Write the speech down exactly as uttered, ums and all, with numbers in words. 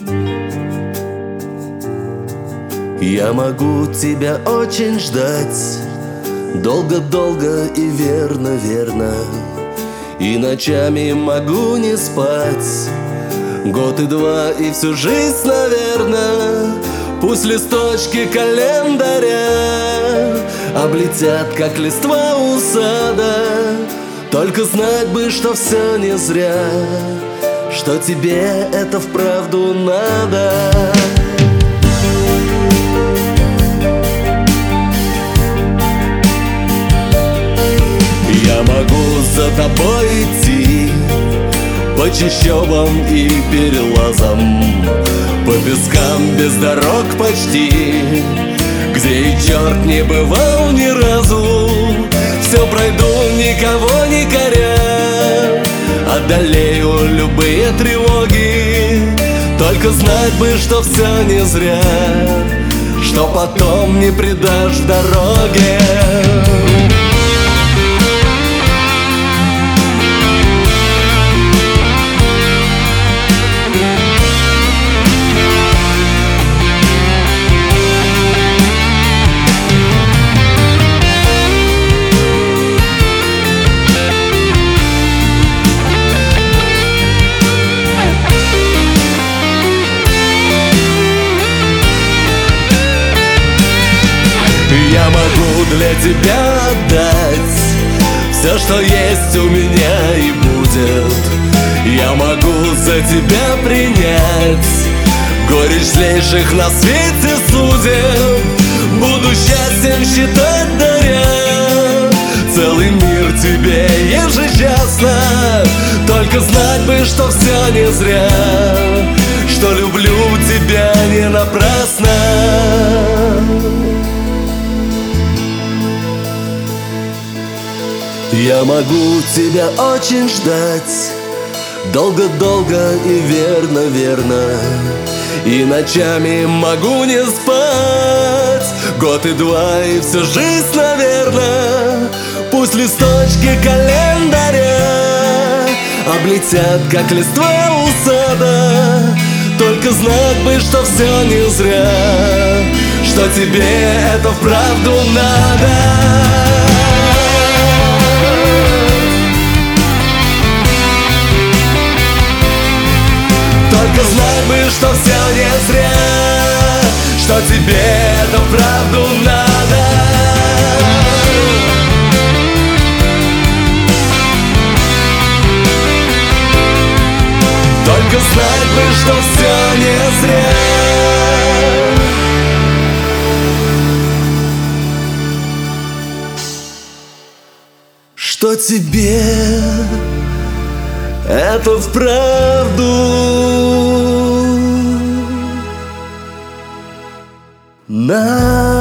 Я могу тебя очень ждать, долго-долго и верно-верно, и ночами могу не спать. Год и два, и всю жизнь, наверно. Пусть листочки календаря облетят, как листва у сада. Только знать бы, что все не зря, что тебе это вправду надо. Я могу за тобой идти по чащобам и перелазам, по пескам без дорог почти, где и черт не бывал ни разу. Все пройду, никого не коря, одолею любые тревоги. Только знать бы, что все не зря, что потом не предашь в дороге. Я могу для тебя отдать все, что есть у меня и будет. Я могу за тебя принять горечь злейших на свете судеб. Буду счастьем считать, даря целый мир тебе ежечасно. Только знать бы, что все не зря, что люблю тебя не напрасно. Я могу тебя очень ждать, долго-долго и верно-верно, и ночами могу не спать. Год и два, и всю жизнь, наверно. Пусть листочки календаря облетят, как листва у сада. Только знать бы, что все не зря, что тебе это вправду надо. Только знать бы, что все не зря, что тебе это вправду надо. Только знать бы, что все не зря. Что тебе это вправду надо.